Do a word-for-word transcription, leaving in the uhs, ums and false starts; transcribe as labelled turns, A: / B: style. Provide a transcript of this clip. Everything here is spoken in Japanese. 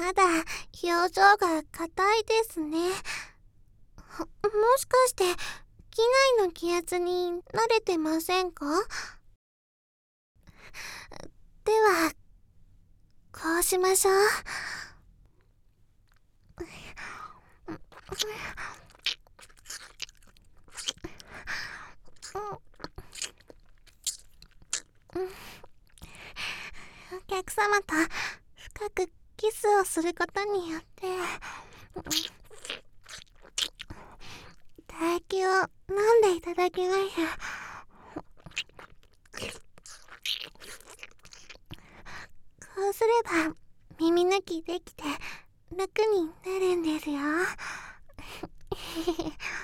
A: まだ表情が硬いですね。もしかして機内の気圧に慣れてませんか？ではこうしましょう。お客様と深くキスをすることによって唾液を飲んでいただきます。こうすれば耳抜きできて楽になるんですよ。